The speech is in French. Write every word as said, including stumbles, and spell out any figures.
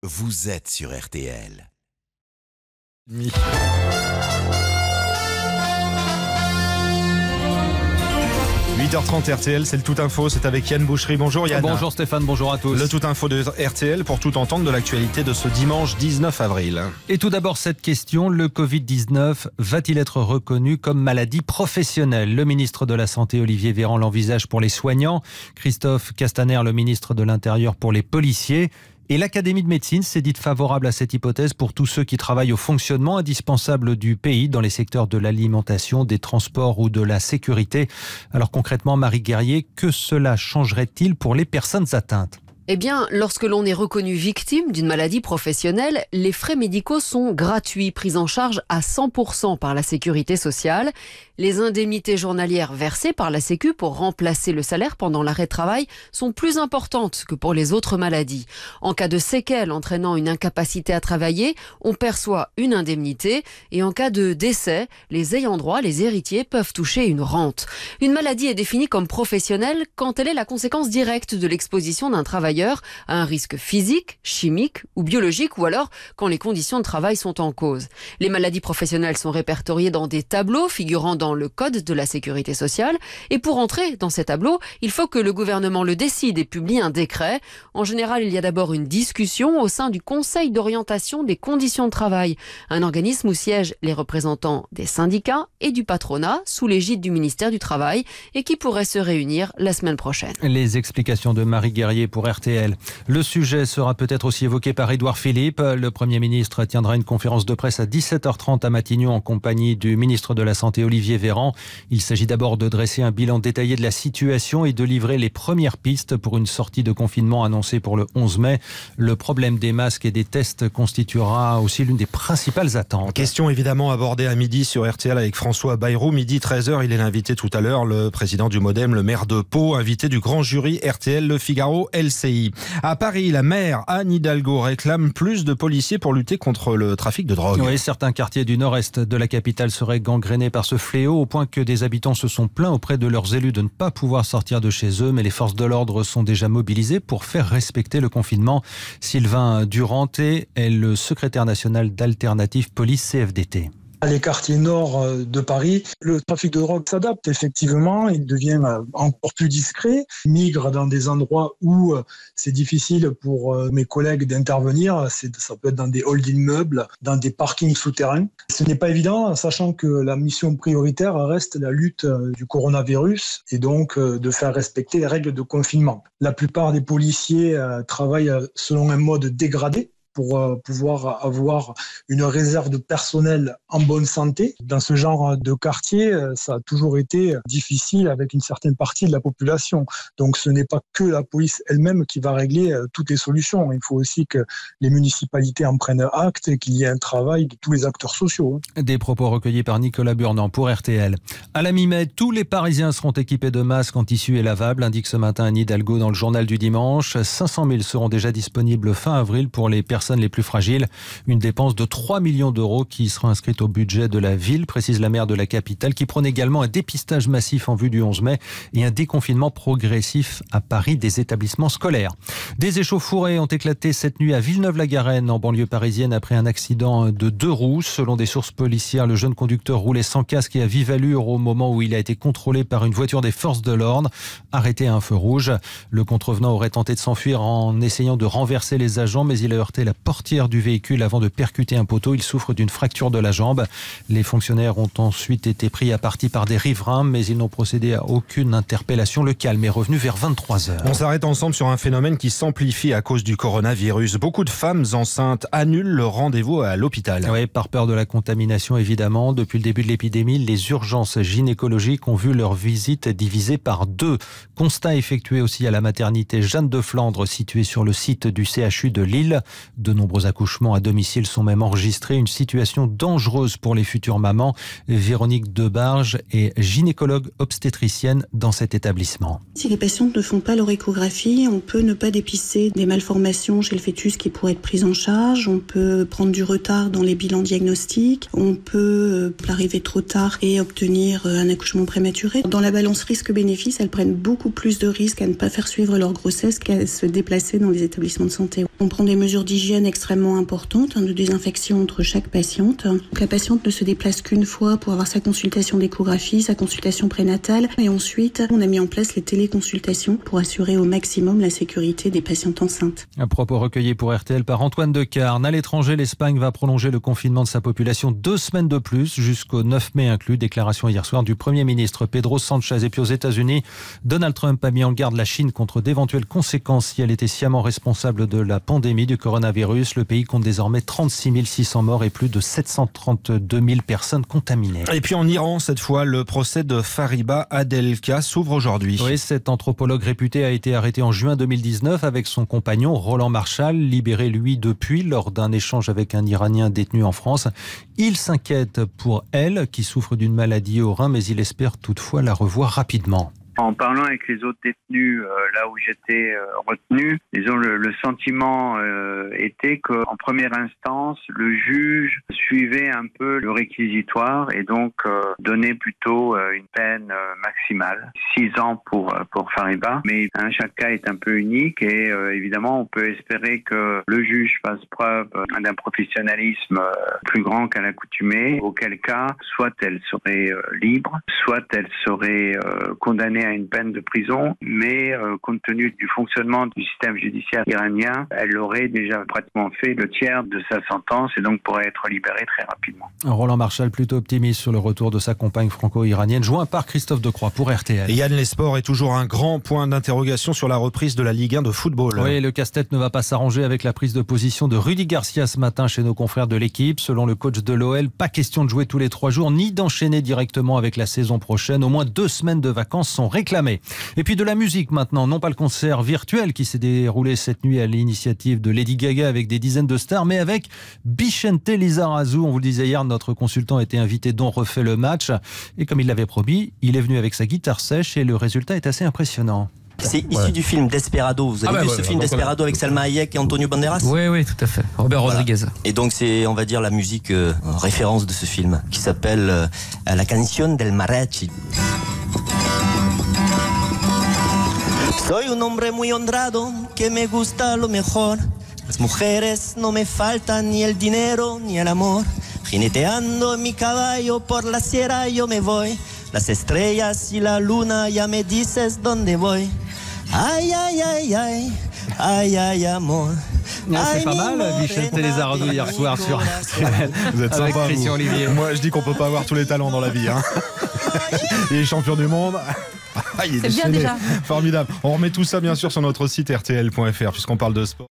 vous êtes sur R T L. huit heures trente R T L, c'est le Tout Info, c'est avec Yann Boucherie. Bonjour Yann. Bonjour Stéphane, bonjour à tous. Le Tout Info de R T L pour tout entendre de l'actualité de ce dimanche dix-neuf avril. Et tout d'abord cette question, le covid dix-neuf va-t-il être reconnu comme maladie professionnelle ? Le ministre de la Santé Olivier Véran l'envisage pour les soignants, Christophe Castaner le ministre de l'Intérieur pour les policiers. Et l'Académie de médecine s'est dite favorable à cette hypothèse pour tous ceux qui travaillent au fonctionnement indispensable du pays dans les secteurs de l'alimentation, des transports ou de la sécurité. Alors concrètement, Marie Guerrier, que cela changerait-il pour les personnes atteintes ? Eh bien, lorsque l'on est reconnu victime d'une maladie professionnelle, les frais médicaux sont gratuits, pris en charge à cent pour cent par la sécurité sociale. Les indemnités journalières versées par la Sécu pour remplacer le salaire pendant l'arrêt de travail sont plus importantes que pour les autres maladies. En cas de séquelles entraînant une incapacité à travailler, on perçoit une indemnité et en cas de décès, les ayants droit, les héritiers peuvent toucher une rente. Une maladie est définie comme professionnelle quand elle est la conséquence directe de l'exposition d'un travailleur à un risque physique, chimique ou biologique, ou alors quand les conditions de travail sont en cause. Les maladies professionnelles sont répertoriées dans des tableaux figurant dans le Code de la Sécurité sociale, et pour entrer dans ces tableaux, il faut que le gouvernement le décide et publie un décret. En général, il y a d'abord une discussion au sein du Conseil d'orientation des conditions de travail, un organisme où siègent les représentants des syndicats et du patronat sous l'égide du ministère du Travail et qui pourrait se réunir la semaine prochaine. Les explications de Marie Guerrier pour R T L. Le sujet sera peut-être aussi évoqué par Édouard Philippe. Le Premier ministre tiendra une conférence de presse à dix-sept heures trente à Matignon en compagnie du ministre de la Santé Olivier Véran. Il s'agit d'abord de dresser un bilan détaillé de la situation et de livrer les premières pistes pour une sortie de confinement annoncée pour le onze mai. Le problème des masques et des tests constituera aussi l'une des principales attentes. Question évidemment abordée à midi sur R T L avec François Bayrou. Midi treize heures, il est l'invité tout à l'heure, le président du Modem, le maire de Pau, invité du grand jury R T L, Le Figaro, L C I. À Paris, la maire Anne Hidalgo réclame plus de policiers pour lutter contre le trafic de drogue. Oui, certains quartiers du nord-est de la capitale seraient gangrénés par ce fléau, au point que des habitants se sont plaints auprès de leurs élus de ne pas pouvoir sortir de chez eux. Mais les forces de l'ordre sont déjà mobilisées pour faire respecter le confinement. Sylvain Duranté est le secrétaire national d'Alternative Police C F D T. Les quartiers nord de Paris, le trafic de drogue s'adapte effectivement, il devient encore plus discret, migre dans des endroits où c'est difficile pour mes collègues d'intervenir, c'est, ça peut être dans des halls d'immeubles, dans des parkings souterrains. Ce n'est pas évident, sachant que la mission prioritaire reste la lutte du coronavirus et donc de faire respecter les règles de confinement. La plupart des policiers travaillent selon un mode dégradé, pour euh, pouvoir avoir une réserve de personnel en bonne santé. Dans ce genre de quartier, ça a toujours été difficile avec une certaine partie de la population. Donc ce n'est pas que la police elle-même qui va régler euh, toutes les solutions. Il faut aussi que les municipalités en prennent acte et qu'il y ait un travail de tous les acteurs sociaux. Des propos recueillis par Nicolas Burnand pour R T L. À la mi-mai, tous les Parisiens seront équipés de masques en tissu et lavables, indique ce matin Anne Hidalgo dans le journal du dimanche. cinq cent mille seront déjà disponibles fin avril pour les personnes les plus fragiles. Une dépense de trois millions d'euros qui sera inscrite au budget de la ville, précise la maire de la capitale, qui prône également un dépistage massif en vue du onze mai et un déconfinement progressif à Paris des établissements scolaires. Des échauffourées ont éclaté cette nuit à Villeneuve-la-Garenne, en banlieue parisienne, après un accident de deux roues. Selon des sources policières, le jeune conducteur roulait sans casque et à vive allure au moment où il a été contrôlé par une voiture des forces de l'ordre, arrêté à un feu rouge. Le contrevenant aurait tenté de s'enfuir en essayant de renverser les agents, mais il a heurté la portière du véhicule avant de percuter un poteau. Il souffre d'une fracture de la jambe. Les fonctionnaires ont ensuite été pris à partie par des riverains, mais ils n'ont procédé à aucune interpellation. Le calme est revenu vers vingt-trois heures. On s'arrête ensemble sur un phénomène qui s'amplifie à cause du coronavirus. Beaucoup de femmes enceintes annulent leur rendez-vous à l'hôpital. Oui, par peur de la contamination, évidemment. Depuis le début de l'épidémie, les urgences gynécologiques ont vu leur visite divisée par deux. Constat effectué aussi à la maternité Jeanne de Flandre, située sur le site du C H U de Lille. De nombreux accouchements à domicile sont même enregistrés. Une situation dangereuse pour les futures mamans. Véronique Debarge est gynécologue obstétricienne dans cet établissement. Si les patientes ne font pas leur échographie, on peut ne pas dépister des malformations chez le fœtus qui pourraient être prises en charge. On peut prendre du retard dans les bilans diagnostiques. On peut arriver trop tard et obtenir un accouchement prématuré. Dans la balance risque-bénéfice, elles prennent beaucoup plus de risques à ne pas faire suivre leur grossesse qu'à se déplacer dans les établissements de santé. On prend des mesures d'hygiène d'hygiène extrêmement importante, hein, de désinfection entre chaque patiente. Donc, la patiente ne se déplace qu'une fois pour avoir sa consultation d'échographie, sa consultation prénatale. Et ensuite, on a mis en place les téléconsultations pour assurer au maximum la sécurité des patientes enceintes. Un propos recueilli pour R T L par Antoine Decarne. À l'étranger, l'Espagne va prolonger le confinement de sa population deux semaines de plus, jusqu'au neuf mai inclus. Déclaration hier soir du Premier ministre Pedro Sánchez. Et puis aux États-Unis, Donald Trump a mis en garde la Chine contre d'éventuelles conséquences si elle était sciemment responsable de la pandémie du coronavirus. Le pays compte désormais trente-six mille six cents morts et plus de sept cent trente-deux mille personnes contaminées. Et puis en Iran, cette fois, le procès de Fariba Adelkhah s'ouvre aujourd'hui. Oui, cet anthropologue réputé a été arrêté en juin deux mille dix-neuf avec son compagnon Roland Marshall, libéré lui depuis lors d'un échange avec un Iranien détenu en France. Il s'inquiète pour elle qui souffre d'une maladie au rein, mais il espère toutefois la revoir rapidement. En parlant avec les autres détenus, euh, là où j'étais euh, retenu, disons le, le sentiment euh, était qu'en première instance, le juge suivait un peu le réquisitoire et donc euh, donnait plutôt euh, une peine euh, maximale, six ans pour pour Fariba. Mais hein, chaque cas est un peu unique et euh, évidemment, on peut espérer que le juge fasse preuve euh, d'un professionnalisme euh, plus grand qu'à l'accoutumée. Auquel cas, soit elle serait euh, libre, soit elle serait euh, condamnée à une peine de prison, mais euh, compte tenu du fonctionnement du système judiciaire iranien, elle aurait déjà pratiquement fait le tiers de sa sentence et donc pourrait être libérée très rapidement. Roland Marshall plutôt optimiste sur le retour de sa compagne franco-iranienne, joint par Christophe Decroix pour R T L. Et Yann Lesport est toujours un grand point d'interrogation sur la reprise de la Ligue un de football. Oui, le casse-tête ne va pas s'arranger avec la prise de position de Rudy Garcia ce matin chez nos confrères de l'équipe. Selon le coach de l'O L, pas question de jouer tous les trois jours, ni d'enchaîner directement avec la saison prochaine. Au moins deux semaines de vacances sont réclamées. Et puis de la musique maintenant, non pas le concert virtuel qui s'est déroulé cette nuit à l'initiative de Lady Gaga avec des dizaines de stars, mais avec Bicente Lizarazu. On vous le disait hier, notre consultant était invité dont refait le match. Et comme il l'avait promis, il est venu avec sa guitare sèche et le résultat est assez impressionnant. C'est issu ouais. du film Desperado. Vous avez ah vu bah, ce ouais, film Desperado avec Salma Hayek et Antonio Banderas? Oui, oui, tout à fait. Robert voilà. Rodriguez. Et donc c'est, on va dire, la musique euh, référence de ce film qui s'appelle euh, La Canción del Mariachi. Soy un hombre muy honrado que me gusta lo mejor. Las mujeres no me faltan ni el dinero ni el amor. Jineteando en mi caballo por la sierra yo me voy. Las estrellas y la luna ya me dices dónde voy. Ay, ay, ay, ay, ay, ay, amor. Ah, c'est pas mal, Bicente Lizarazu hier soir sur R T L. Vous êtes avec sympa, Christian vous. Olivier. Moi, je dis qu'on peut pas avoir tous les talents dans la vie. Hein. Il est champion du monde. Ah, il est c'est bien déjà. Formidable. On remet tout ça bien sûr sur notre site R T L point F R puisqu'on parle de sport.